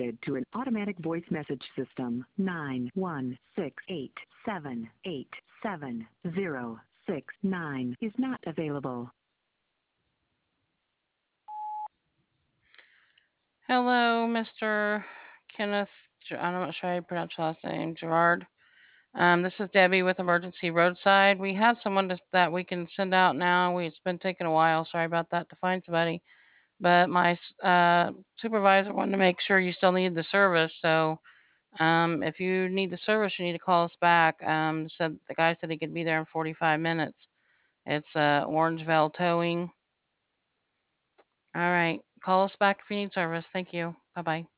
to an automatic voice message system. 91687877069 is not available. Hello, Mr. Kenneth. I'm not sure how you pronounce your last name. Gerard. This is Debbie with Emergency Roadside. We have someone that we can send out now. It's been taking a while. Sorry about that to find somebody. But my supervisor wanted to make sure you still need the service. So if you need the service, you need to call us back. Said the guy said he could be there in 45 minutes. It's Orangevale Towing. All right. Call us back if you need service. Thank you. Bye bye.